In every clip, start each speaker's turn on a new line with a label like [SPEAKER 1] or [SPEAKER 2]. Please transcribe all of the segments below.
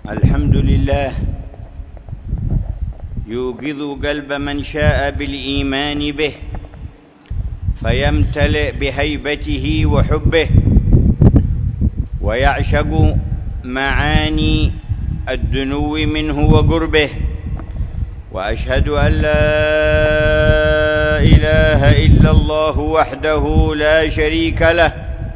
[SPEAKER 1] الحمد لله يوقظ قلب من شاء بالإيمان به فيمتلئ بهيبته وحبه ويعشق معاني الدنو منه وقربه. وأشهد أن لا إله إلا الله وحده لا شريك له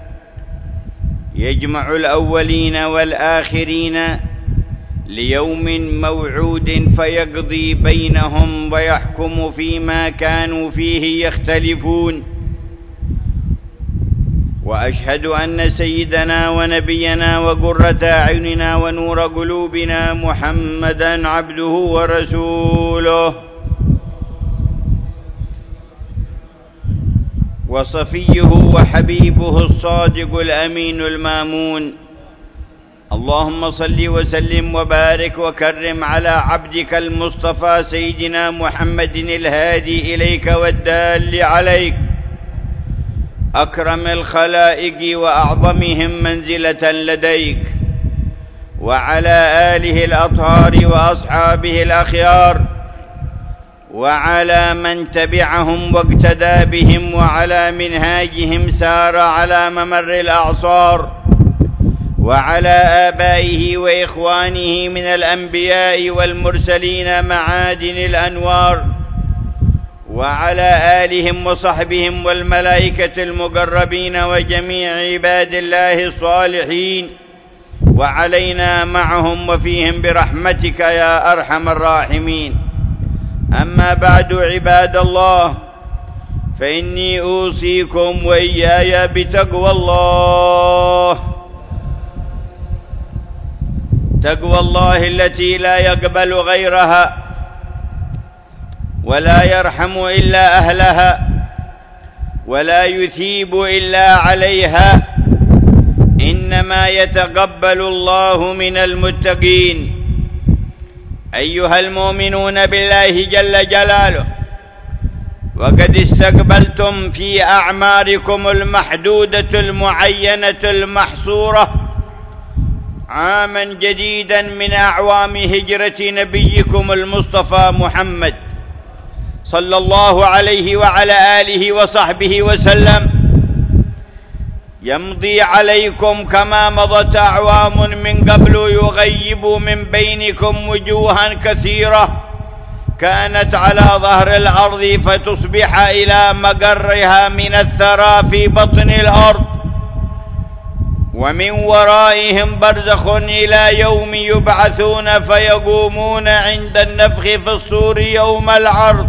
[SPEAKER 1] يجمع الأولين والآخرين ليوم موعود فيقضي بينهم ويحكم فيما كانوا فيه يختلفون. وأشهد أن سيدنا ونبينا وقرة أعيننا ونور قلوبنا محمدا عبده ورسوله وصفيه وحبيبه الصادق الأمين المامون. اللهم صل وسلم وبارك وكرم على عبدك المصطفى سيدنا محمد الهادي إليك والدال عليك أكرم الخلائق وأعظمهم منزلة لديك، وعلى آله الأطهار وأصحابه الأخيار، وعلى من تبعهم واقتدى بهم وعلى منهاجهم سار على ممر الأعصار، وعلى آبائه وإخوانه من الأنبياء والمرسلين معادن الأنوار، وعلى آلهم وصحبهم والملائكة المقربين وجميع عباد الله الصالحين، وعلينا معهم وفيهم برحمتك يا أرحم الراحمين. أما بعد عباد الله، فإني أوصيكم وإياي بتقوى الله، تقوى الله التي لا يقبل غيرها ولا يرحم إلا أهلها ولا يثيب إلا عليها، إنما يتقبل الله من المتقين. أيها المؤمنون بالله جل جلاله، وقد استقبلتم في أعماركم المحدودة المعينة المحصورة عاما جديدا من أعوام هجرة نبيكم المصطفى محمد صلى الله عليه وعلى آله وصحبه وسلم، يمضي عليكم كما مضت أعوام من قبل يغيب من بينكم وجوها كثيرة كانت على ظهر الأرض فتصبح إلى مقرها من الثرى في بطن الأرض، ومن ورائهم برزخ إلى يوم يبعثون فيقومون عند النفخ في الصور يوم العرض.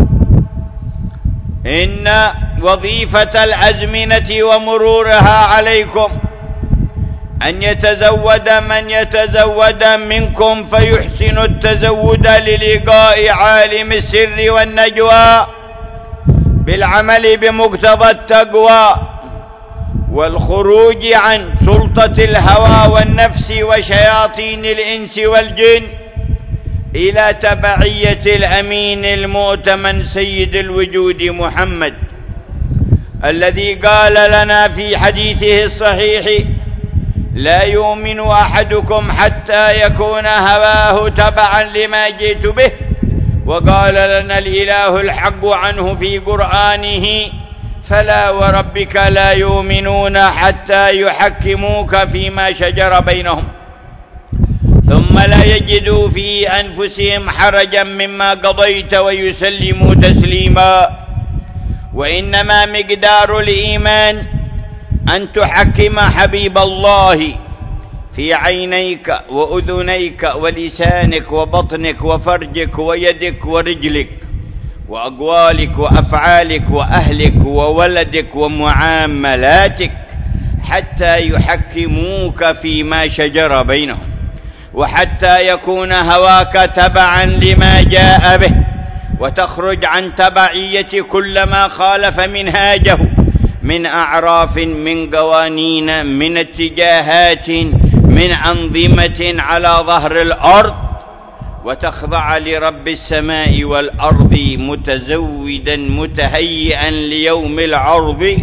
[SPEAKER 1] إن وظيفة الأزمنة ومرورها عليكم أن يتزود من يتزود منكم فيحسن التزود للقاء عالم السر والنجوى بالعمل بمقتضى التقوى والخروج عن سلطة الهوى والنفس وشياطين الإنس والجن إلى تبعية الأمين المؤتمن سيد الوجود محمد، الذي قال لنا في حديثه الصحيح: لا يؤمن أحدكم حتى يكون هواه تبعا لما جئت به. وقال لنا الإله الحق عنه في قرآنه: فلا وربك لا يؤمنون حتى يحكموك فيما شجر بينهم ثم لا يجدوا في أنفسهم حرجا مما قضيت ويسلموا تسليما. وإنما مقدار الإيمان أن تحكم حبيب الله في عينيك وأذنيك ولسانك وبطنك وفرجك ويدك ورجلك وأقوالك وأفعالك وأهلك وولدك ومعاملاتك حتى يحكموك فيما شجر بينهم، وحتى يكون هواك تبعا لما جاء به، وتخرج عن تبعية كل ما خالف منهاجه من أعراف، من قوانين، من اتجاهات، من أنظمة على ظهر الأرض، وتخضع لرب السماء والأرض متزودا متهيئا ليوم العرض.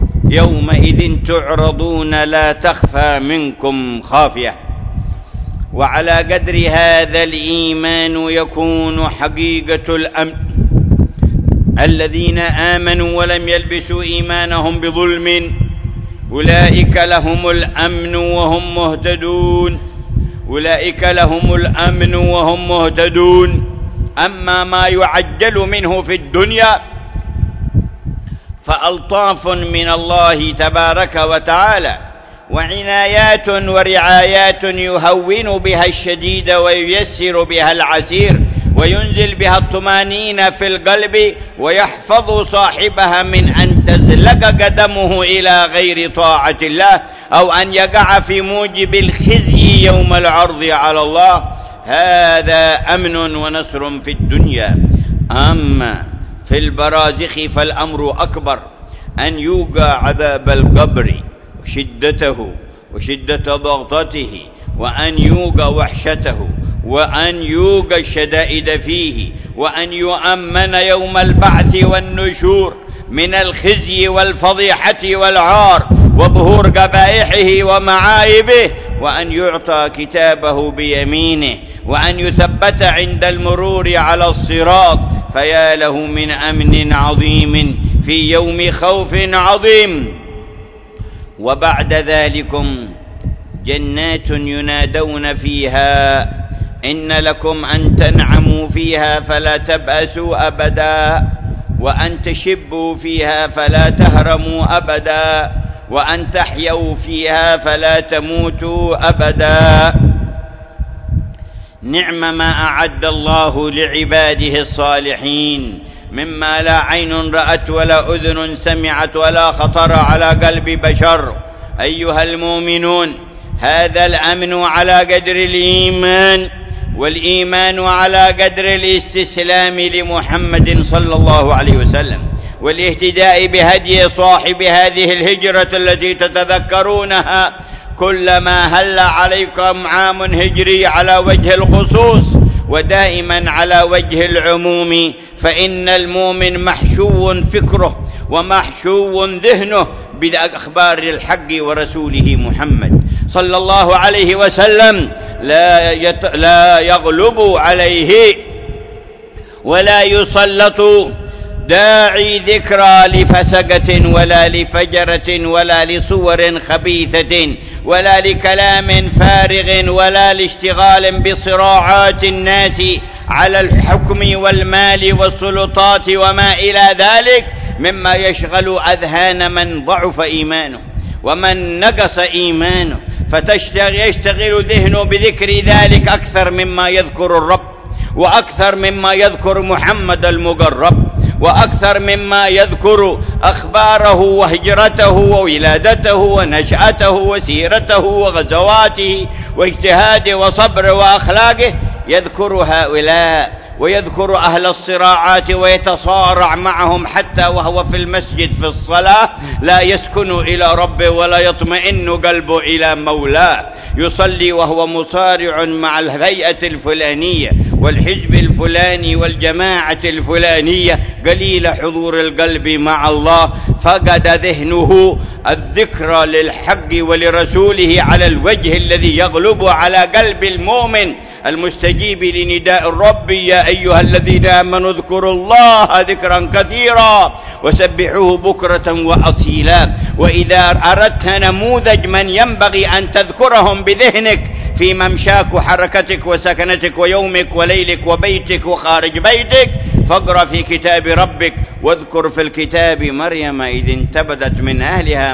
[SPEAKER 1] يومئذ تعرضون لا تخفى منكم خافية. وعلى قدر هذا الإيمان يكون حقيقة الأمن. الذين آمنوا ولم يلبسوا إيمانهم بظلم أولئك لهم الأمن وهم مهتدون. أولئك لهم الأمن وهم مهتدون. أما ما يعجل منه في الدنيا فألطاف من الله تبارك وتعالى وعنايات ورعايات يهون بها الشديد وييسر بها العسير وينزل بها الطمانينة في القلب ويحفظ صاحبها من أن تزلق قدمه إلى غير طاعة الله أو أن يقع في موجب الخزي يوم العرض على الله. هذا أمن ونصر في الدنيا. أما في البرازخ فالأمر أكبر، أن يوقع عذاب القبر وشدة ضغطته، وأن يوقع وحشته، وأن يوقع الشدائد فيه، وأن يؤمن يوم البعث والنشور من الخزي والفضيحة والعار وظهور قبائحه ومعايبه، وأن يعطى كتابه بيمينه، وأن يثبت عند المرور على الصراط. فيا له من أمن عظيم في يوم خوف عظيم. وبعد ذلكم جنات ينادون فيها إن لكم أن تنعموا فيها فلا تبأسوا أبدا، وأن تشبوا فيها فلا تهرموا أبدا، وأن تحيوا فيها فلا تموتوا أبدا. نعم ما أعد الله لعباده الصالحين مما لا عين رأت ولا أذن سمعت ولا خطر على قلب بشر. أيها المؤمنون، هذا الأمن على قدر الإيمان، والإيمان على قدر الاستسلام لمحمد صلى الله عليه وسلم، والاهتداء بهدي صاحب هذه الهجرة التي تتذكرونها كلما هل عليكم عام هجري على وجه الخصوص ودائما على وجه العموم. فإن المؤمن محشو فكره ومحشو ذهنه بأخبار الحق ورسوله محمد صلى الله عليه وسلم. لا يغلب عليه ولا يسلط داعي ذكرى لفسقة ولا لفجرة ولا لصور خبيثة ولا لكلام فارغ ولا لاشتغال بصراعات الناس على الحكم والمال والسلطات وما إلى ذلك مما يشغل أذهان من ضعف إيمانه ومن نقص إيمانه، فيشتغل ذهنه بذكر ذلك أكثر مما يذكر الرب، وأكثر مما يذكر محمد المقرب، وأكثر مما يذكر أخباره وهجرته وولادته ونشأته وسيرته وغزواته واجتهاده وصبره وأخلاقه. يذكر هؤلاء ويذكر أهل الصراعات ويتصارع معهم حتى وهو في المسجد في الصلاة لا يسكن إلى ربه ولا يطمئن قلبه إلى مولاه، يصلي وهو مصارع مع الهيئة الفلانية والحزب الفلاني والجماعة الفلانية، قليل حضور القلب مع الله. فقد ذهنه الذكر للحق ولرسوله على الوجه الذي يغلب على قلب المؤمن المستجيب لنداء الرب: يا أيها الذين آمنوا اذكروا الله ذكرا كثيرا وسبحوه بكرة وأصيلا. وإذا أردت نموذج من ينبغي أن تذكرهم بذهنك في ممشاك وحركتك وسكنتك ويومك وليلك وبيتك وخارج بيتك، فاقرأ في كتاب ربك واذكر في الكتاب مريم إذ انتبذت من أهلها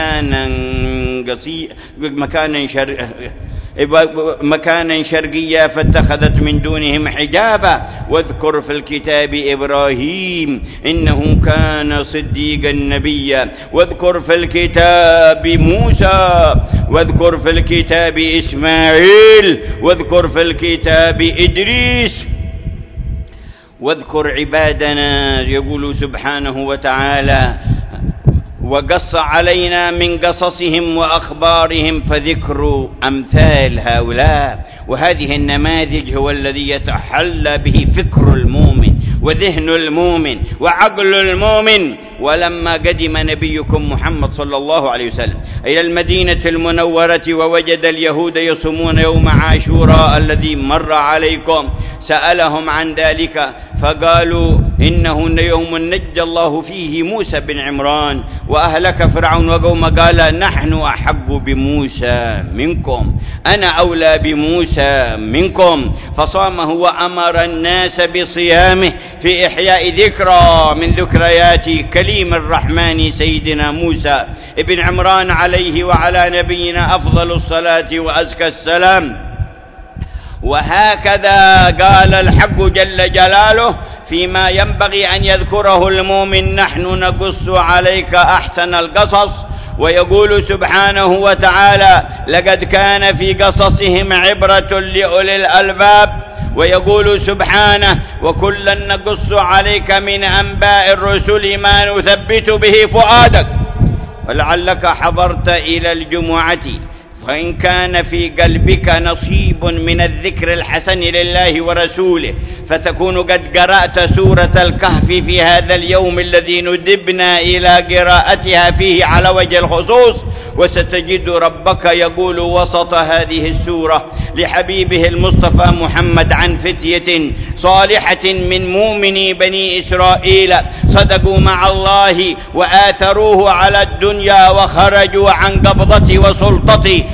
[SPEAKER 1] مكانا شرقيا فاتخذت من دونهم حجابا. واذكر في الكتاب إبراهيم إنه كان صديقا نبيا. واذكر في الكتاب موسى، واذكر في الكتاب إسماعيل، واذكر في الكتاب إدريس. واذكر عبادنا، يقول سبحانه وتعالى: وقص علينا من قصصهم وأخبارهم، فذكر أمثال هؤلاء وهذه النماذج هو الذي يتحلى به فكر المؤمن وذهن المؤمن وعقل المؤمن. ولما قدم نبيكم محمد صلى الله عليه وسلم إلى المدينة المنورة ووجد اليهود يصومون يوم عاشوراء الذي مر عليكم، سألهم عن ذلك فقالوا إنه يوم نجى الله فيه موسى بن عمران وأهلك فرعون وقوم. قال نحن أحق بموسى منكم، أنا أولى بموسى منكم، فصامه وأمر الناس بصيامه في إحياء ذكرى من ذكريات كليم الرحمن سيدنا موسى ابن عمران عليه وعلى نبينا أفضل الصلاة وأزكى السلام. وهكذا قال الحق جل جلاله فيما ينبغي أن يذكره المؤمن: نحن نقص عليك أحسن القصص. ويقول سبحانه وتعالى: لقد كان في قصصهم عبرة لأولي الألباب. ويقول سبحانه: وكلا نقص عليك من أنباء الرسل ما نثبت به فؤادك. ولعلك حضرت إلى الجمعة فإن كان في قلبك نصيب من الذكر الحسن لله ورسوله فتكون قد قرأت سورة الكهف في هذا اليوم الذي ندبنا إلى قراءتها فيه على وجه الخصوص. وستجد ربك يقول وسط هذه السورة لحبيبه المصطفى محمد عن فتية صالحة من مؤمني بني إسرائيل صدقوا مع الله وآثروه على الدنيا وخرجوا عن قبضة وسلطة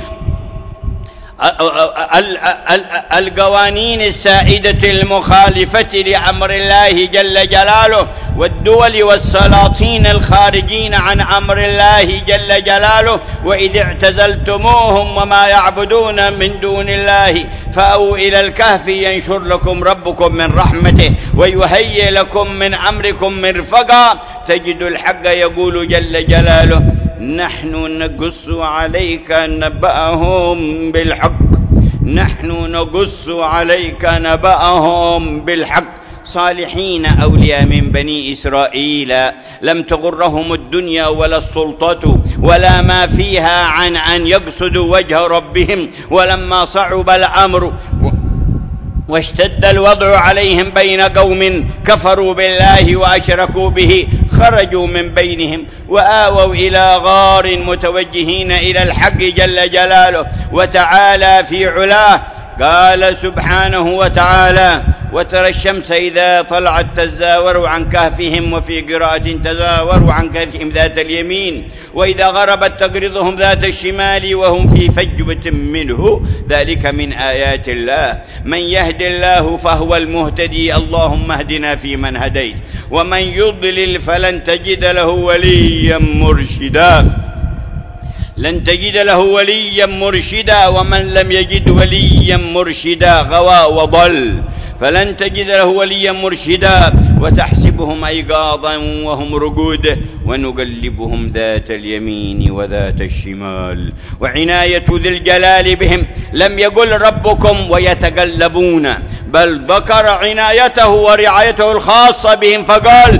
[SPEAKER 1] القوانين السائدة المخالفة لأمر الله جل جلاله والدول والسلاطين الخارجين عن أمر الله جل جلاله. وإذ اعتزلتموهم وما يعبدون من دون الله فأووا إلى الكهف ينشر لكم ربكم من رحمته ويهيئ لكم من أمركم مرفقا. تجد الحق يقول جل جلاله: نحن نقص عليك نبأهم بالحق، نحن نقص عليك نبأهم بالحق. صالحين أولياء من بني إسرائيل لم تغرهم الدنيا ولا السلطة ولا ما فيها عن أن يقصدوا وجه ربهم. ولما صعب الأمر واشتد الوضع عليهم بين قوم كفروا بالله وأشركوا به خرجوا من بينهم وآووا إلى غار متوجهين إلى الحق جل جلاله وتعالى في علاه. قال سبحانه وتعالى: وترى الشمس إذا طلعت تزاور عن كهفهم، وفي قراءة تزاور عن كهفهم ذات اليمين، وإذا غربت تقرضهم ذات الشمال وهم في فجوة منه، ذلك من آيات الله. من يهد الله فهو المهتدي، اللهم اهدنا فيمن هديت، ومن يضلل فلن تجد له وليا مرشدا. لن تجد له وليا مرشدا، ومن لم يجد وليا مرشدا غوى وضل، فلن تجد له وليا مرشدا. وتحسبهم أيقاظا وهم رقود ونقلبهم ذات اليمين وذات الشمال. وعناية ذي الجلال بهم لم يقل ربكم ويتقلبون، بل ذكر عنايته ورعايته الخاصة بهم فقال: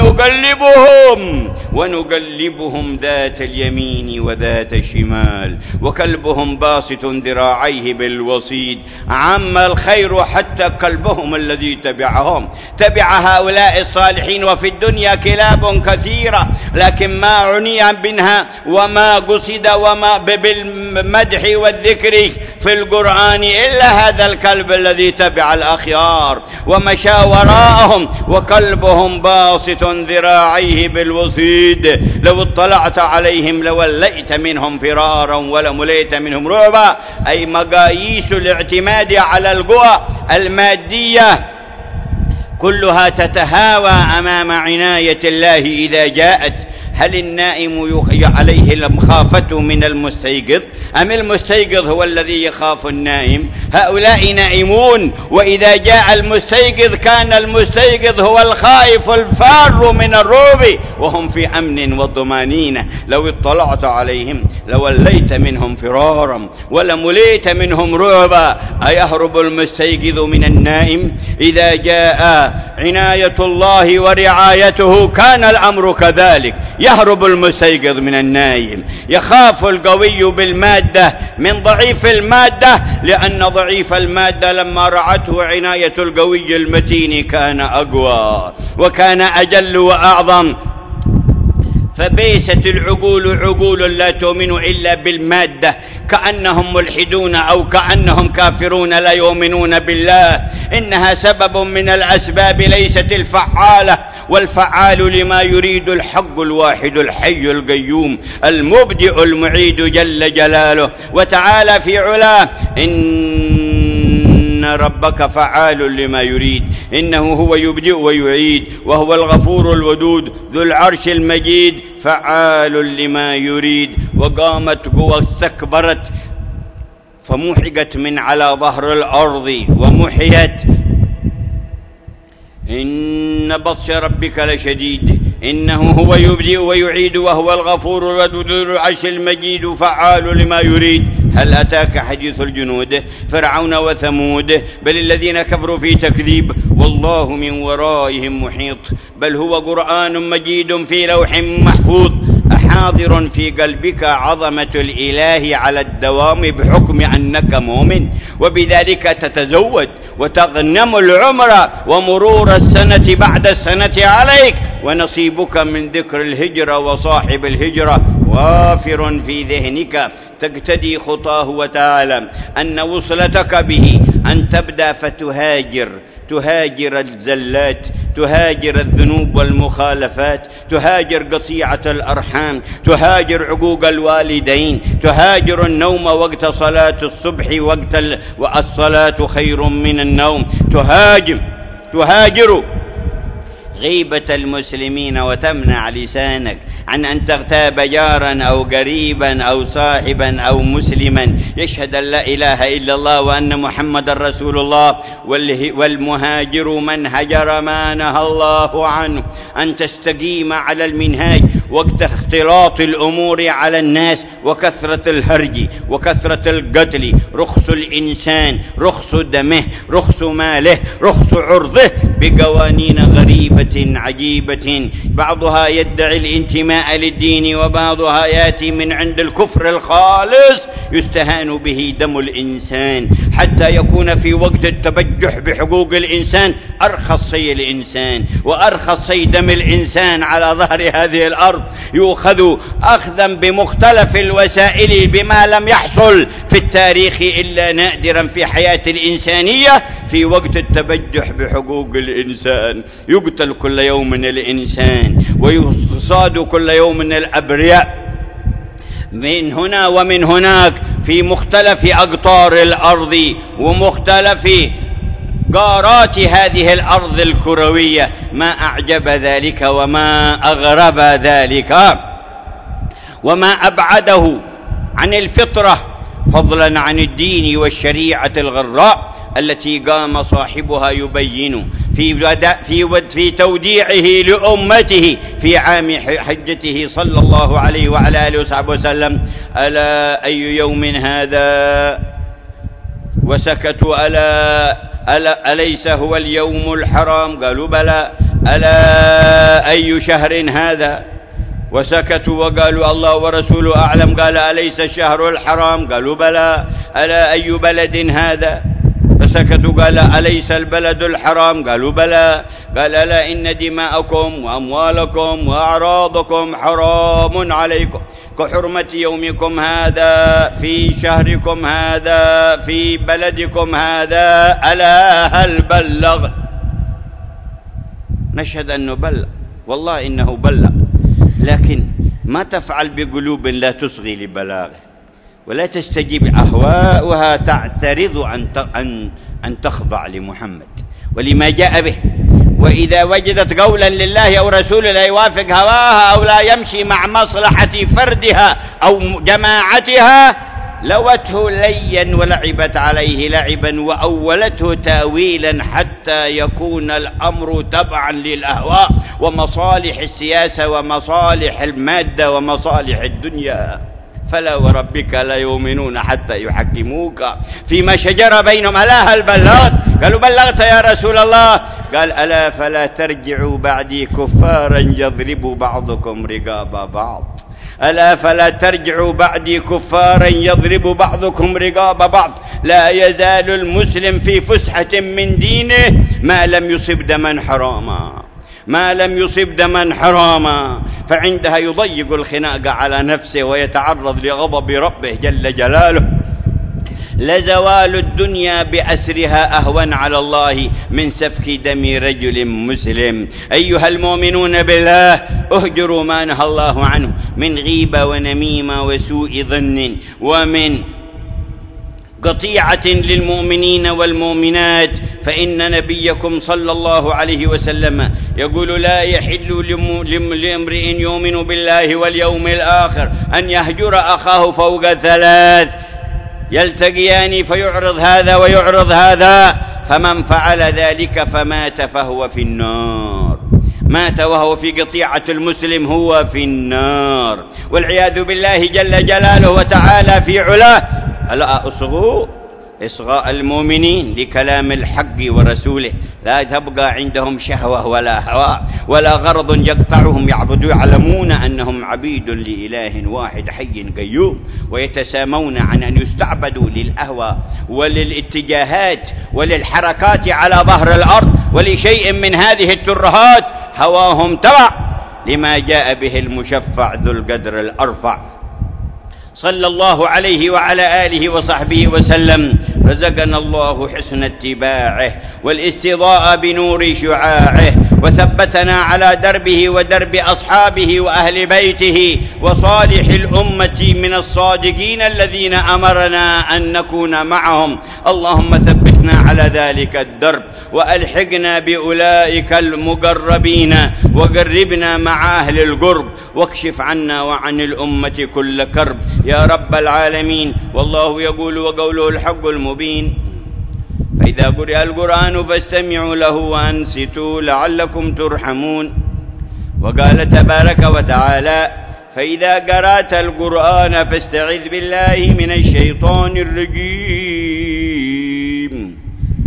[SPEAKER 1] ونقلبهم ذات اليمين وذات الشمال، وكلبهم باسط ذراعيه بالوصيد. عم الخير حتى كلبهم الذي تبعهم، تبع هؤلاء الصالحين. وفي الدنيا كلاب كثيرة، لكن ما عني منها وما قصد وما بالمدح والذكر في القرآن إلا هذا الكلب الذي تبع الأخيار ومشى وراءهم، وكلبهم باسط ذراعيه بالوصيد. لو اطلعت عليهم لوليت منهم فرارا ولمليت منهم رعبا. أي مقاييس الاعتماد على القوى المادية كلها تتهاوى أمام عناية الله إذا جاءت. هل النائم عليه المخافة من المستيقظ أم المستيقظ هو الذي يخاف النائم؟ هؤلاء نائمون، وإذا جاء المستيقظ كان المستيقظ هو الخائف الفار من الرعب، وهم في أمن وطمانينة. لو اطلعت عليهم لوليت منهم فرارا ولمليت منهم رعبا. أيهرب المستيقظ من النائم إذا جاء عناية الله ورعايته كان الأمر كذلك. يهرب المستيقظ من النايم، يخاف القوي بالمادة من ضعيف المادة، لأن ضعيف المادة لما رعته عناية القوي المتين كان أقوى وكان أجل وأعظم. فبيست العقول عقول لا تؤمن إلا بالمادة، كأنهم ملحدون أو كأنهم كافرون لا يؤمنون بالله. إنها سبب من الأسباب ليست الفعالة، والفعال لما يريد الحق الواحد الحي القيوم المبدئ المعيد جل جلاله وتعالى في علاه. إن ربك فعال لما يريد، إنه هو يبدئ ويعيد، وهو الغفور الودود ذو العرش المجيد، فعال لما يريد. وقامت قوى استكبرت فمحقت من على ظهر الأرض ومحيت. إن بطش ربك لشديد، إنه هو يبدئ ويعيد، وهو الغفور الودود ذو العرش المجيد، فعال لما يريد. هل أتاك حديث الجنود فرعون وثمود بل الذين كفروا في تكذيب، والله من ورائهم محيط. بل هو قرآن مجيد في لوح محفوظ، أحاضر في قلبك عظمة الإله على الدوام بحكم أنك مؤمن، وبذلك تتزود وتغنم العمر ومرور السنة بعد السنة عليك. ونصيبك من ذكر الهجرة وصاحب الهجرة وافر في ذهنك، تقتدي خطاه وتعلم أن وصلتك به أن تبدأ فتهاجر، تهاجر الزلات، تهاجر الذنوب والمخالفات، تهاجر قطيعة الأرحام، تهاجر عقوق الوالدين، تهاجر النوم وقت صلاة الصبح والصلاة خير من النوم، تهاجر غيبة المسلمين وتمنع لسانك عن أن تغتاب جارا أو قريبا أو صاحبا أو مسلما يشهد أن لا إله إلا الله وأن محمد رسول الله. والمهاجر من هجر ما نهى الله عنه، أن تستقيم على المنهاج وقت اختلاط الأمور على الناس وكثرة الهرج وكثرة القتل. رخص الإنسان، رخص دمه، رخص ماله، رخص عرضه بقوانين غريبة عجيبة، بعضها يدعي الانتماء للدين وبعضها يأتي من عند الكفر الخالص يستهان به دم الإنسان، حتى يكون في وقت التبجح بحقوق الإنسان أرخص شيء الإنسان وأرخص شيء دم الإنسان على ظهر هذه الأرض، يؤخذ أخذا بمختلف الوسائل بما لم يحصل في التاريخ إلا نادرا في حياة الإنسانية. في وقت التبجح بحقوق الإنسان يقتل كل يوم الإنسان ويصاد كل يوم الأبرياء من هنا ومن هناك في مختلف أقطار الأرض ومختلف قارات هذه الأرض الكروية. ما أعجب ذلك وما أغرب ذلك وما أبعده عن الفطرة، فضلا عن الدين والشريعة الغراء التي قام صاحبها يبين في توديعه لأمته في عام حجته صلى الله عليه وعلى آله وصحبه وسلم: ألا أي يوم هذا؟ وسكتوا: أليس هو اليوم الحرام؟ قالوا: بلى. ألا أي شهر هذا؟ وسكتوا وقالوا: الله ورسوله أعلم. قال: أليس الشهر الحرام؟ قالوا: بلى. ألا أي بلد هذا؟ فسكتوا. قال: أليس البلد الحرام؟ قالوا: بلى. قال: ألا إن دماءكم وأموالكم وأعراضكم حرام عليكم كحرمة يومكم هذا في شهركم هذا في بلدكم هذا. ألا هل بلغ؟ نشهد أنه بلغ، والله إنه بلغ، لكن ما تفعل بقلوب لا تصغي لبلاغه ولا تستجيب أهواؤها تعترض أن تخضع لمحمد ولما جاء به. وإذا وجدت قولا لله أو رسوله لا يوافق هواها أو لا يمشي مع مصلحة فردها أو جماعتها لوته ليا ولعبت عليه لعبا وأولته تاويلا حتى يكون الأمر تبعا للأهواء ومصالح السياسة ومصالح المادة ومصالح الدنيا. فلا وربك لا يؤمنون حتى يحكموك فيما شجر بينهم. ألا هل بلغت؟ قالوا: بلغت يا رسول الله. قال ألا فلا ترجعوا بعدي كفارا يضرب بعضكم رقاب بعض. ألا فلا ترجعوا بعدي كفارا يضرب بعضكم رقاب بعض. لا يزال المسلم في فسحة من دينه ما لم يصب دما حراما، ما لم يصب دما حراما، فعندها يضيق الخناق على نفسه ويتعرض لغضب ربه جل جلاله. لزوال الدنيا بأسرها أهون على الله من سفك دم رجل مسلم. أيها المؤمنون بالله، اهجروا ما نهى الله عنه من غيبة ونميمة وسوء ظن ومن قطيعة للمؤمنين والمؤمنات، فإن نبيكم صلى الله عليه وسلم يقول لا يحل لامرئ يؤمن بالله واليوم الآخر أن يهجر أخاه فوق 3، يلتقيان فيعرض هذا ويعرض هذا، فمن فعل ذلك فمات فهو في النار. مات وهو في قطيعة المسلم هو في النار والعياذ بالله جل جلاله وتعالى في علاه. ألا إصغاء المؤمنين لكلام الحق ورسوله، لا تبقى عندهم شهوة ولا هواء ولا غرض يقطعهم، يعلمون أنهم عبيد لإله واحد حي قيوم، ويتسامون عن أن يستعبدوا للأهواء وللاتجاهات وللحركات على ظهر الأرض ولشيء من هذه الترهات. هواهم تبع لما جاء به المشفع ذو القدر الأرفع صلى الله عليه وعلى آله وصحبه وسلم. رزقنا الله حسن اتباعه والاستضاء بنور شعاعه، وثبتنا على دربه ودرب أصحابه وأهل بيته وصالح الأمة من الصادقين الذين أمرنا أن نكون معهم. اللهم ثبتنا على ذلك الدرب وألحقنا بأولئك المقربين، وقربنا مع أهل القرب، واكشف عنا وعن الأمة كل كرب يا رب العالمين. والله يقول وقوله الحق المبين: فإذا قرئ القرآن فاستمعوا له وأنصتوا لعلكم ترحمون. وقال تبارك وتعالى: فإذا قرأت القرآن فاستعذ بالله من الشيطان الرجيم.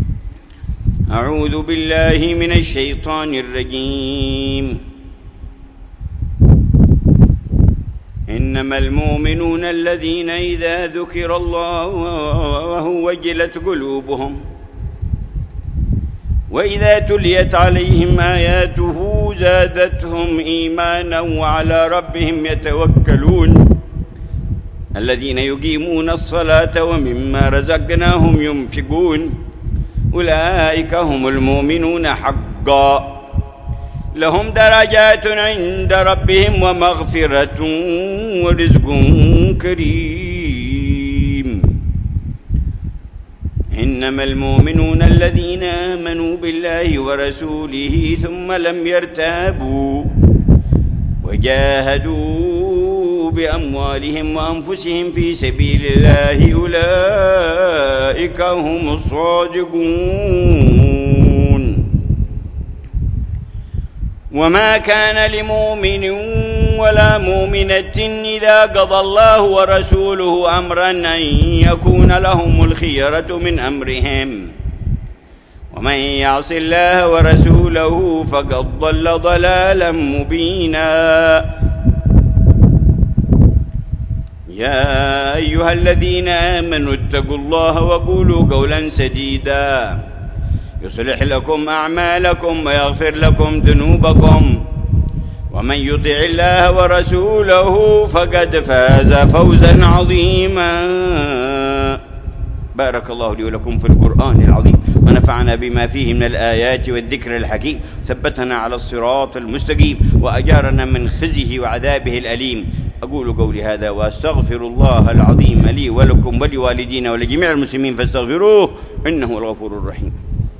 [SPEAKER 1] أعوذ بالله من الشيطان الرجيم. إنما المؤمنون الذين إذا ذكر الله وجلت قلوبهم وإذا تليت عليهم آياته زادتهم إيمانا وعلى ربهم يتوكلون. الذين يقيمون الصلاة ومما رزقناهم ينفقون أولئك هم المؤمنون حقا، لهم درجات عند ربهم ومغفرة ورزق كريم. إنما المؤمنون الذين آمنوا بالله ورسوله ثم لم يرتابوا وجاهدوا بأموالهم وأنفسهم في سبيل الله أولئك هم الصادقون. وما كان لمؤمن ولا مؤمنة إذا قضى الله ورسوله أمرا أن يكون لهم الخيرة من أمرهم، ومن يعص الله ورسوله فقد ضل ضلالا مبينا. يا أيها الذين آمنوا اتقوا الله وقولوا قولا سديدا يصلح لكم أعمالكم ويغفر لكم ذنوبكم، ومن يطع الله ورسوله فقد فاز فوزا عظيما. بارك الله لي ولكم في القرآن العظيم، ونفعنا بما فيه من الآيات والذكر الحكيم، ثبتنا على الصراط المستقيم، وأجارنا من خزيه وعذابه الأليم. أقول قولي هذا وأستغفر الله العظيم لي ولكم ولوالدينا ولجميع المسلمين فاستغفروه إنه الغفور الرحيم.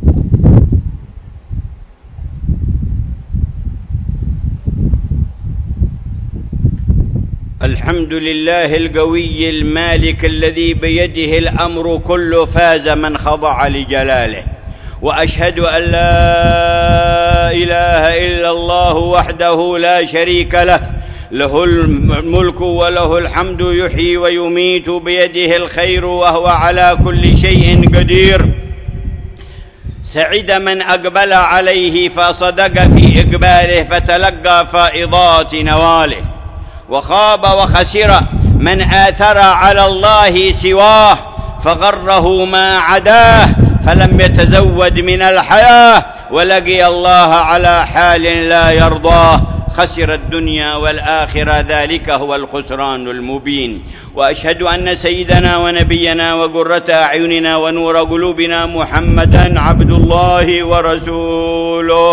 [SPEAKER 1] الحمد لله القوي المالك الذي بيده الأمر كله، فاز من خضع لجلاله. وأشهد أن لا إله إلا الله وحده لا شريك له، له الملك وله الحمد، يحيي ويميت بيده الخير وهو على كل شيء قدير. سعد من أقبل عليه فصدق في إقباله فتلقى فائضات نواله، وخاب وخسر من آثر على الله سواه فغره ما عداه فلم يتزود من الحياة ولقي الله على حال لا يرضاه، خسر الدنيا والآخرة، ذلك هو الخسران المبين. وأشهد أن سيدنا ونبينا وقرة أعيننا ونور قلوبنا محمدا عبد الله ورسوله،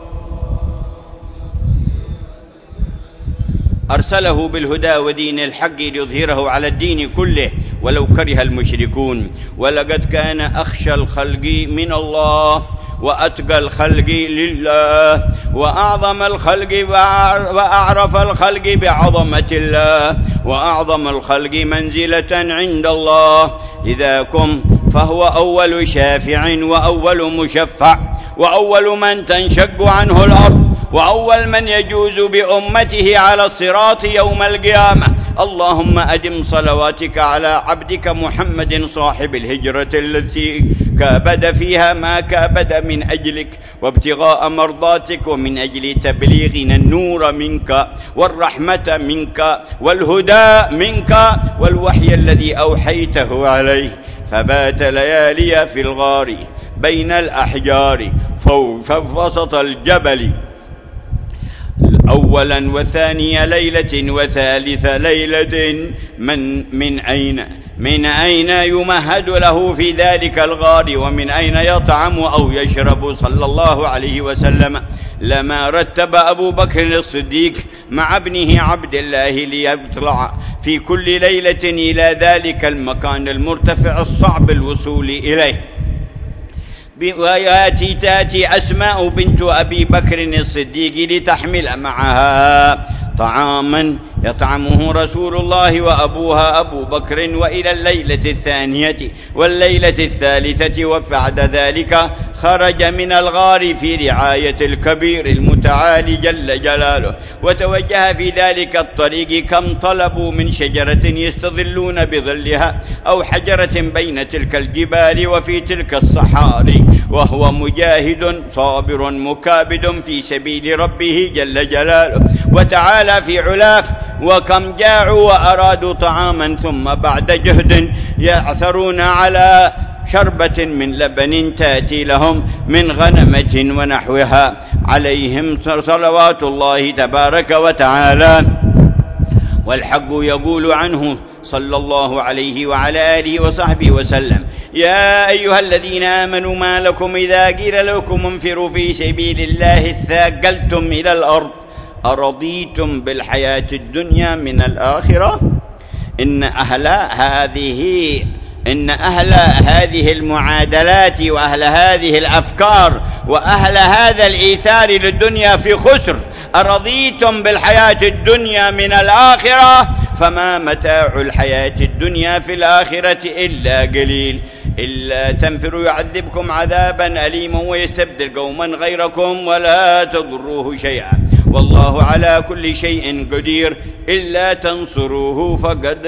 [SPEAKER 1] أرسله بالهدى ودين الحق ليظهره على الدين كله ولو كره المشركون. ولقد كان أخشى الخلق من الله وأتقى الخلق لله وأعظم الخلق وأعرف الخلق بعظمة الله وأعظم الخلق منزلة عند الله. إذا كن فهو أول شافع وأول مشفع وأول من تنشق عنه الأرض وأول من يجوز بأمته على الصراط يوم القيامة. اللهم أدم صلواتك على عبدك محمد صاحب الهجرة التي كابد فيها ما كابد من أجلك وابتغاء مرضاتك ومن أجل تبليغنا النور منك والرحمة منك والهدى منك والوحي الذي أوحيته عليه، فبات ليالي في الغار بين الأحجار فوق وسط الجبل أولا وثاني ليلة وثالث ليلة من أين يمهد له في ذلك الغار ومن أين يطعم أو يشرب صلى الله عليه وسلم. لما رتب أبو بكر الصديق مع ابنه عبد الله ليطلع في كل ليلة إلى ذلك المكان المرتفع الصعب الوصول إليه. تأتي أسماء بنت أبي بكر الصديق لتحمل معها طعاما يطعمه رسول الله وأبوها أبو بكر، وإلى الليلة الثانية والليلة الثالثة وبعد ذلك خرج من الغار في رعاية الكبير المتعالي جل جلاله، وتوجه في ذلك الطريق كم طلبوا من شجرة يستظلون بظلها أو حجرة بين تلك الجبال وفي تلك الصحاري، وهو مجاهد صابر مكابد في سبيل ربه جل جلاله وتعالى في علاه. وكم جاعوا وأرادوا طعاما ثم بعد جهد يعثرون على شربة من لبن تأتي لهم من غنمة ونحوها، عليهم صلوات الله تبارك وتعالى. والحق يقول عنه صلى الله عليه وعلى آله وصحبه وسلم: يا أيها الذين آمنوا ما لكم إذا قيل لكم انفروا في سبيل الله اثاقلتم إلى الأرض أرضيتم بالحياة الدنيا من الآخرة. إن أهل هذه المعادلات وأهل هذه الأفكار وأهل هذا الإيثار للدنيا في خسر. أرضيتم بالحياة الدنيا من الآخرة فما متاع الحياة الدنيا في الآخرة إلا قليل. إلا تنفروا يعذبكم عذابا أليما ويستبدل قوما غيركم ولا تضروه شيئا والله على كل شيء قدير. إلا تنصروه فقد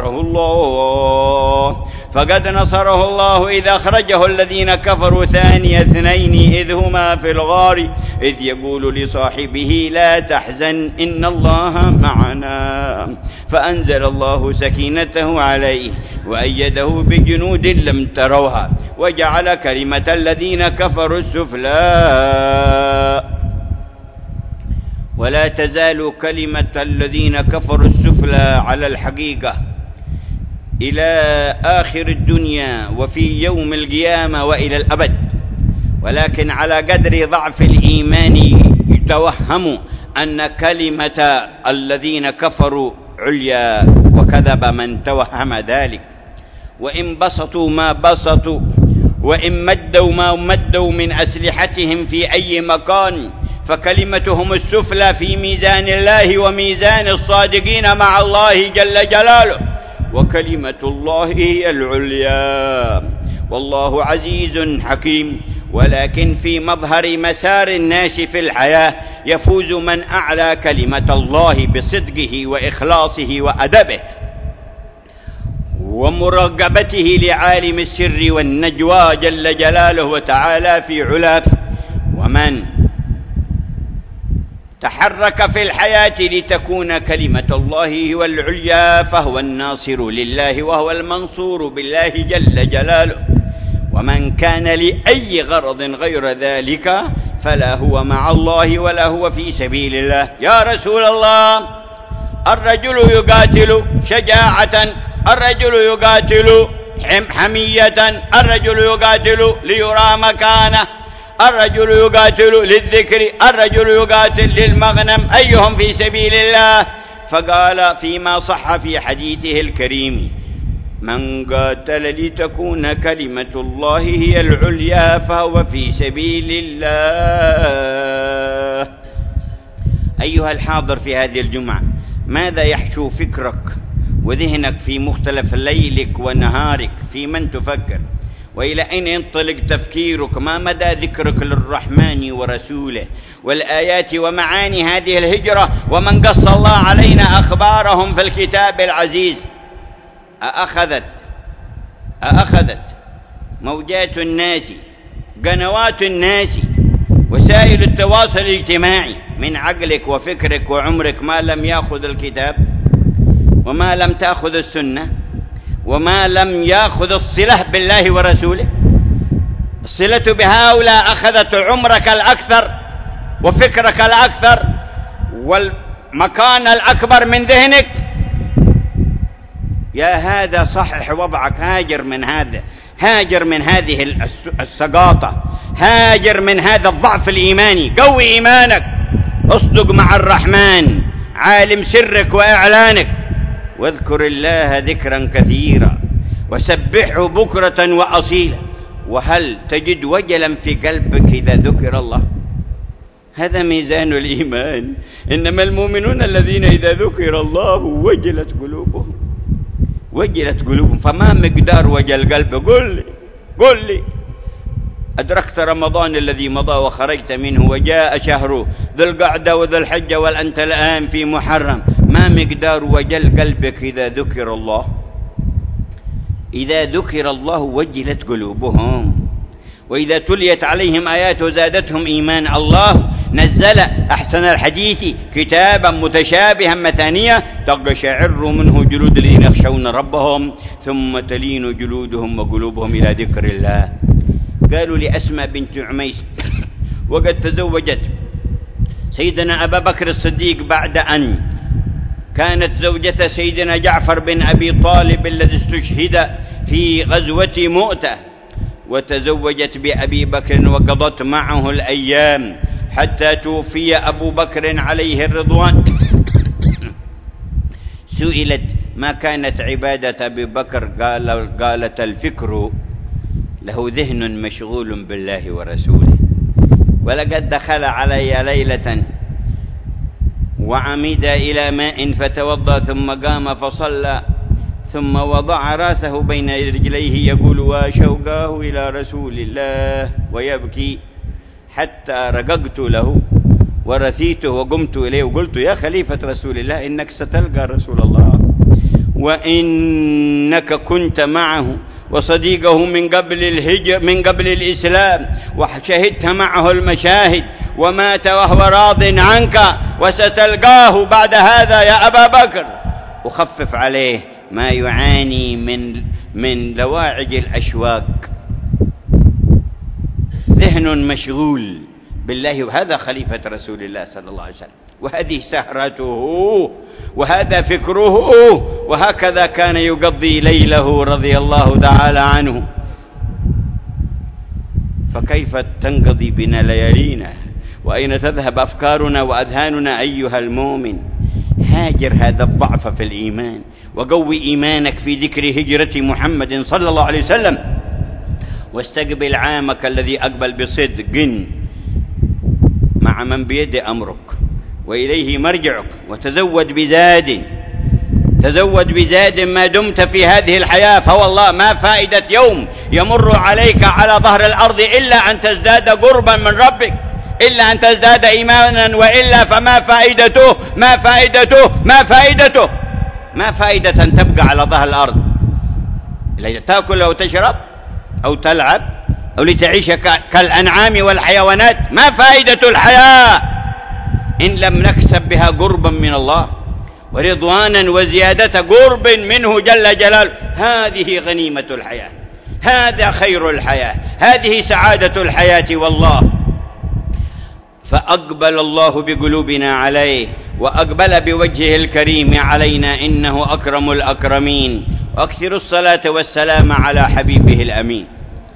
[SPEAKER 1] نصره الله إذ أخرجه الذين كفروا ثاني اثنين إذ هما في الغار إذ يقول لصاحبه لا تحزن إن الله معنا فأنزل الله سكينته عليه وأيده بجنود لم تروها وجعل كلمة الذين كفروا السفلى ولا تزال كلمة الذين كفروا السفلى على الحقيقة إلى آخر الدنيا وفي يوم القيامة وإلى الأبد. ولكن على قدر ضعف الإيمان يتوهم أن كلمة الذين كفروا عليا وكذب من توهم ذلك. وإن بسطوا ما بسطوا وإن مدوا ما مدوا من أسلحتهم في أي مكان فكلمتهم السفلى في ميزان الله وميزان الصادقين مع الله جل جلاله، وكلمة الله هي العليا والله عزيز حكيم. ولكن في مظهر مسار الناس في الحياة يفوز من أعلى كلمة الله بصدقه وإخلاصه وأدبه ومراقبته لعالم السر والنجوى جل جلاله وتعالى في علاه. ومن تحرك في الحياة لتكون كلمة الله هو العليا فهو الناصر لله وهو المنصور بالله جل جلاله. ومن كان لأي غرض غير ذلك فلا هو مع الله ولا هو في سبيل الله. يا رسول الله، الرجل يقاتل شجاعة، الرجل يقاتل حمية، الرجل يقاتل ليرى مكانه، الرجل يقاتل للذكر، الرجل يقاتل للمغنم، أيهم في سبيل الله؟ فقال فيما صح في حديثه الكريم: من قاتل لتكون كلمة الله هي العليا فهو في سبيل الله. أيها الحاضر في هذه الجمعة، ماذا يحشو فكرك وذهنك في مختلف ليلك ونهارك؟ في من تفكر؟ وإلى أين ينطلق تفكيرك؟ ما مدى ذكرك للرحمن ورسوله والآيات ومعاني هذه الهجرة ومن قص الله علينا أخبارهم في الكتاب العزيز؟ أأخذت موجات الناس، قنوات الناس، وسائل التواصل الاجتماعي من عقلك وفكرك وعمرك ما لم يأخذ الكتاب وما لم تأخذ السنة وما لم يأخذ الصلة بالله ورسوله؟ الصلة بهؤلاء أخذت عمرك الأكثر وفكرك الأكثر والمكان الأكبر من ذهنك. يا هذا صحح وضعك، هاجر من هذه السقاطة، هاجر من هذا الضعف الإيماني، قوي إيمانك، اصدق مع الرحمن عالم سرك وإعلانك، واذكر الله ذكرا كثيرا وسبحه بكرة وأصيلا. وهل تجد وجلا في قلبك إذا ذكر الله؟ هذا ميزان الإيمان. إنما المؤمنون الذين إذا ذكر الله وجلت قلوبهم. فما مقدار وجل قلبه؟ قل لي أدركت رمضان الذي مضى وخرجت منه وجاء شهر ذو القعدة وذو الحجة وأنت الآن في محرم، ما مقدار وجل قلبك إذا ذكر الله؟ إذا ذكر الله وجلت قلوبهم. وإذا تليت عليهم آياته زادتهم إيمان. الله نزل أحسن الحديث كتابا متشابها مثانية تقشعر منه جلود الذين يخشون ربهم ثم تلين جلودهم وقلوبهم إلى ذكر الله. قالوا لأسماء بنت عميس وقد تزوجت سيدنا أبا بكر الصديق بعد أن كانت زوجة سيدنا جعفر بن أبي طالب الذي استشهد في غزوة مؤتة، وتزوجت بأبي بكر وقضت معه الأيام حتى توفي أبو بكر عليه الرضوان. سئلت ما كانت عبادة أبي بكر؟ قالت الفكر له ذهن مشغول بالله ورسوله. ولقد دخل علي ليلة وعمد إلى ماء فتوضأ ثم قام فصلى ثم وضع راسه بين رجليه يقول وشوقاه إلى رسول الله ويبكي حتى رققت له ورثيته وقمت إليه وقلت يا خليفة رسول الله إنك ستلقى رسول الله وإنك كنت معه وصديقه من قبل الإسلام وشهدت معه المشاهد ومات وهو راض عنك وستلقاه بعد هذا يا أبا بكر. أخفف عليه ما يعاني من لواعج الأشواق. ذهن مشغول بالله، وهذا خليفة رسول الله صلى الله عليه وسلم، وهذه سهرته وهذا فكره، وهكذا كان يقضي ليله رضي الله تعالى عنه. فكيف تنقضي بنا ليالينا؟ وأين تذهب أفكارنا وأذهاننا أيها المؤمن؟ هاجر هذا الضعف في الإيمان وقوي إيمانك في ذكر هجرة محمد صلى الله عليه وسلم، واستقبل عامك الذي أقبل بصدق مع من بيد أمرك وإليه مرجعك، وتزود بزاد ما دمت في هذه الحياة. فوالله ما فائدة يوم يمر عليك على ظهر الأرض إلا أن تزداد قربا من ربك، إلا أن تزداد إيمانا، وإلا فما فائدته ما فائدة أن تبقى على ظهر الأرض. لتأكل أو تشرب أو تلعب أو لتعيش كالأنعام والحيوانات. ما فائدة الحياة إن لم نكسب بها قربا من الله ورضوانا وزيادة قرب منه جل جلاله. هذه غنيمة الحياة، هذا خير الحياة، هذه سعادة الحياة والله. فأقبل الله بقلوبنا عليه وأقبل بوجهه الكريم علينا، إنه أكرم الأكرمين. وأكثر الصلاة والسلام على حبيبه الأمين.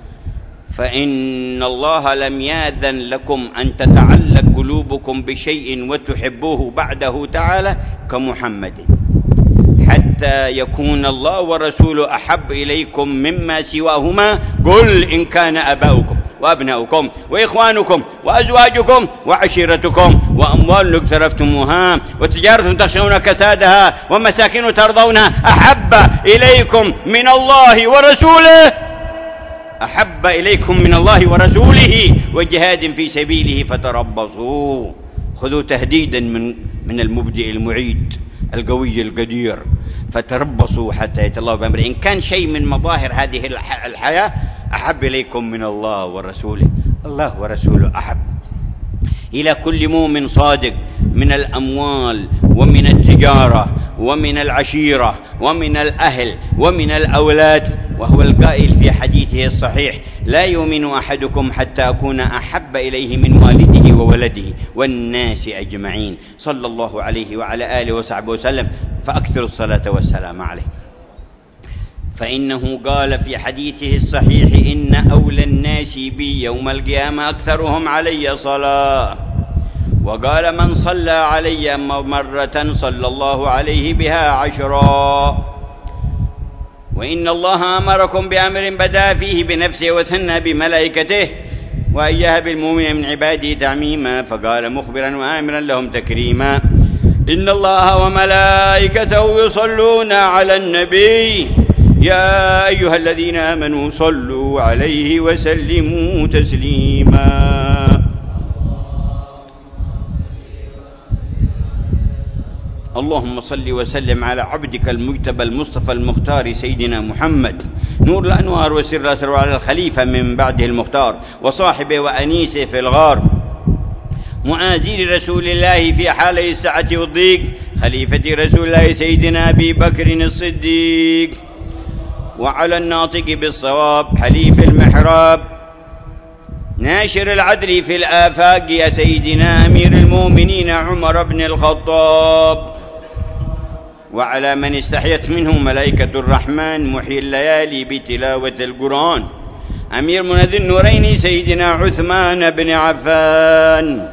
[SPEAKER 1] فإن الله لم يأذن لكم أن تتعلق قلوبكم بشيء وتحبوه بعده تعالى كمحمد، حتى يكون الله ورسوله أحب إليكم مما سواهما. قل إن كان أباؤكم وأبناؤكم وإخوانكم وأزواجكم وعشيرتكم وأموال اقترفتموها وتجارة تخشون كسادها ومساكن ترضونها أحب إليكم من الله ورسوله، أحب إليكم من الله ورسوله وجهاد في سبيله فتربصوا. خذوا تهديدا من المبدئ المعيد القوي القدير، فتربصوا حتى يأتي الله بأمره. إن كان شيء من مظاهر هذه الحياة أحب إليكم من الله ورسوله، الله ورسوله أحب إلى كل مؤمن صادق من الأموال ومن التجارة ومن العشيرة ومن الأهل ومن الأولاد. وهو القائل في حديثه الصحيح: لا يؤمن أحدكم حتى أكون أحب إليه من والده وولده والناس أجمعين، صلى الله عليه وعلى آله وصحبه وسلم. فأكثر الصلاة والسلام عليه. فإنه قال في حديثه الصحيح: إن أولى الناس بي يوم القيامة أكثرهم علي صلاة. وقال: من صلى علي مرة صلى الله عليه بها 10. وإن الله أمركم بأمر بدأ فيه بنفسه وثنى بملائكته وأيها بالمؤمن من عباده تعميما، فقال مخبرا وآمرا لهم تكريما: إن الله وملائكته يصلون على النبي يا أيها الذين آمنوا صلوا عليه وسلموا تسليما. اللهم صل وسلم على عبدك المجتبى المصطفى المختار سيدنا محمد نور الأنوار وسر الأسرار، وعلى الخليفة من بعده المختار وصاحبه وأنيسه في الغار، معازير رسول الله في حال السعة والضيق، خليفة رسول الله سيدنا أبي بكر الصديق، وعلى الناطق بالصواب حليف المحراب ناشر العدل في الآفاق يا سيدنا أمير المؤمنين عمر بن الخطاب، وعلى من استحيت منه ملائكة الرحمن محيي الليالي بتلاوة القرآن أمير منذ النورين سيدنا عثمان بن عفان،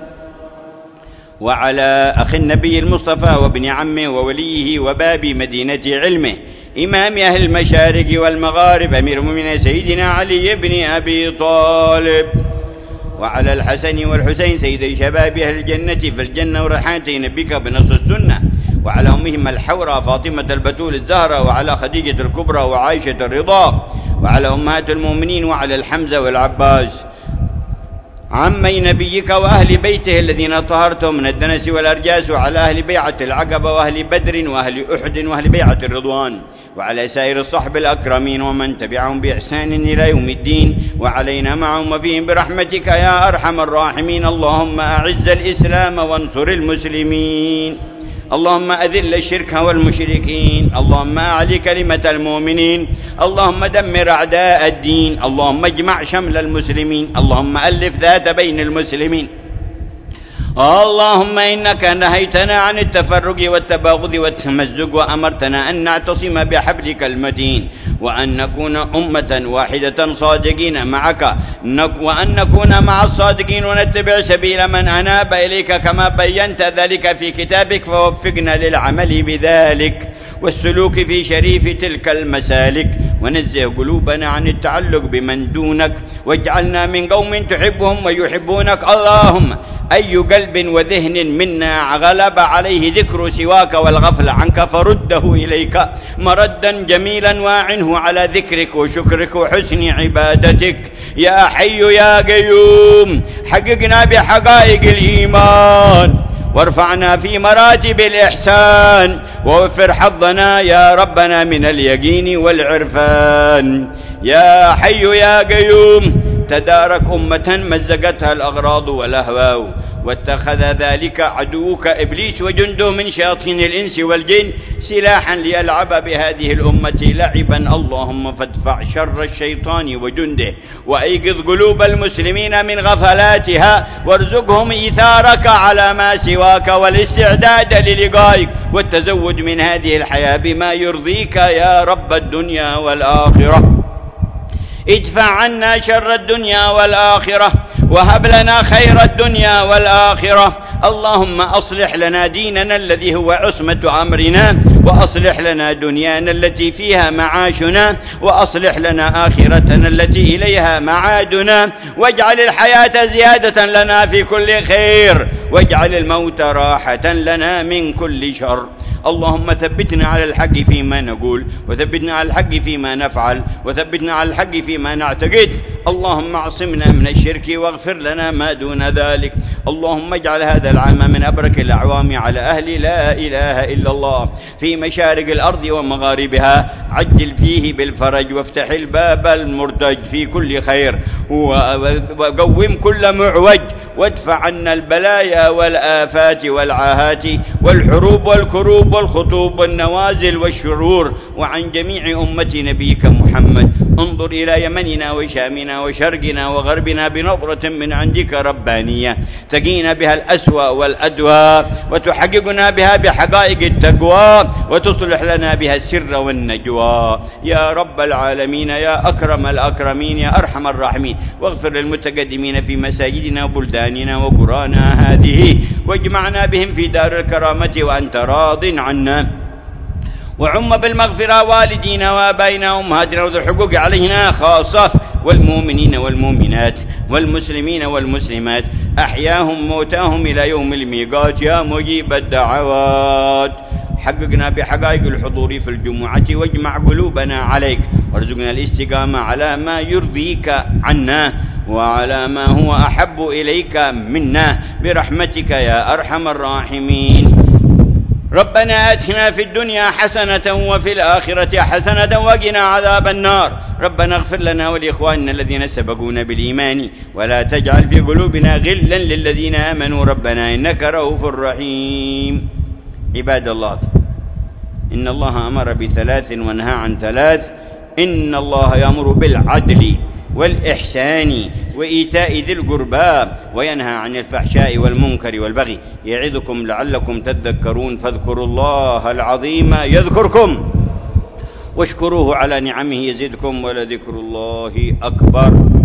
[SPEAKER 1] وعلى أخي النبي المصطفى وابن عمه ووليه وباب مدينة علمه إمام أهل المشارق والمغارب أمير المؤمنين سيدنا علي بن أبي طالب، وعلى الحسن والحسين سيدي شباب أهل الجنة في الجنة وريحانتي نبيك بنص السنة، وعلى أمهم الحوراء فاطمة البتول الزهراء، وعلى خديجة الكبرى وعائشة الرضا، وعلى أمهات المؤمنين، وعلى الحمزة والعباس عمي نبيك وأهل بيته الذين طهرتهم من الدنس والأرجاس، وعلى أهل بيعة العقبة وأهل بدر وأهل أحد وأهل بيعة الرضوان، وعلى سائر الصحب الأكرمين ومن تبعهم بإحسان إلى يوم الدين، وعلينا معهم وفيهم برحمتك يا أرحم الراحمين. اللهم أعز الإسلام وانصر المسلمين، اللهم أذل الشرك والمشركين، اللهم أعلي كلمة المؤمنين، اللهم دمر أعداء الدين، اللهم اجمع شمل المسلمين، اللهم ألف ذات بين المسلمين. اللهم إنك نهيتنا عن التفرق والتباغض والتمزق، وأمرتنا أن نعتصم بحبلك المتين، وأن نكون أمة واحدة صادقين معك، وأن نكون مع الصادقين ونتبع سبيل من أناب إليك كما بينت ذلك في كتابك، فوفقنا للعمل بذلك والسلوك في شريف تلك المسالك، ونزه قلوبنا عن التعلق بمن دونك، واجعلنا من قوم تحبهم ويحبونك. اللهم أي قلب وذهن منا غلب عليه ذكر سواك والغفل عنك فرده إليك مردا جميلا، واعنه على ذكرك وشكرك وحسن عبادتك يا حي يا قيوم. حققنا بحقائق الإيمان، وارفعنا في مراتب الإحسان، ووفر حظنا يا ربنا من اليقين والعرفان. يا حي يا قيوم تدارك أمة مزقتها الأغراض والأهواء، واتخذ ذلك عدوك إبليس وجنده من شياطين الإنس والجن سلاحا ليلعب بهذه الأمة لعبا. اللهم فادفع شر الشيطان وجنده، وأيقظ قلوب المسلمين من غفلاتها، وارزقهم إيثارك على ما سواك والاستعداد للقائك، والتزود من هذه الحياة بما يرضيك يا رب الدنيا والآخرة. ادفع عنا شر الدنيا والآخرة، وهب لنا خير الدنيا والآخرة. اللهم أصلح لنا ديننا الذي هو عصمة أمرنا، وأصلح لنا دنيانا التي فيها معاشنا، وأصلح لنا آخرتنا التي إليها معادنا، واجعل الحياة زيادة لنا في كل خير، واجعل الموت راحة لنا من كل شر. اللهم ثبتنا على الحق فيما نقول، وثبتنا على الحق فيما نفعل، وثبتنا على الحق فيما نعتقد. اللهم اعصمنا من الشرك واغفر لنا ما دون ذلك. اللهم اجعل هذا العام من أبرك الأعوام على أهل لا إله إلا الله في مشارق الأرض ومغاربها. عجل فيه بالفرج، وافتح الباب المرتج في كل خير، وقوم كل معوج، وادفع عنا البلايا والآفات والعاهات والحروب والكروب والخطوب والنوازل والشرور، وعن جميع أمة نبيك محمد. انظر إلى يمننا وشامنا وشرقنا وغربنا بنظرة من عندك ربانية تقينا بها الأسوأ والأدوى، وتحققنا بها بحقائق التقوى، وتصلح لنا بها السر والنجوى يا رب العالمين، يا أكرم الأكرمين، يا أرحم الراحمين. واغفر للمتقدمين في مساجدنا وبلداننا وقرانا هذه، واجمعنا بهم في دار الكرامة وأنت راض عنا. وعم بالمغفرة والدينا وآبائنا وأمهاتنا وذو الحقوق علينا خاصة، والمؤمنين والمؤمنات والمسلمين والمسلمات أحياهم موتاهم إلى يوم الميقات يا مجيب الدعوات. حققنا بحقائق الحضور في الجمعة، واجمع قلوبنا عليك، وارزقنا الاستقامة على ما يرضيك عنا وعلى ما هو أحب إليك منا برحمتك يا أرحم الراحمين. ربنا آتنا في الدنيا حسنة وفي الآخرة حسنة وقنا عذاب النار. ربنا اغفر لنا ولإخواننا الذين سبقونا بالإيمان، ولا تجعل في قلوبنا غلا للذين آمنوا ربنا إنك رؤوف رحيم. عباد الله، إن الله أمر بثلاث ونهى عن ثلاث. إن الله يأمر بالعدل والإحسان وإيتاء ذي القربى، وينهى عن الفحشاء والمنكر والبغي، يعظكم لعلكم تذكرون. فاذكروا الله العظيم يذكركم، واشكروه على نعمه يزدكم، ولذكر الله أكبر.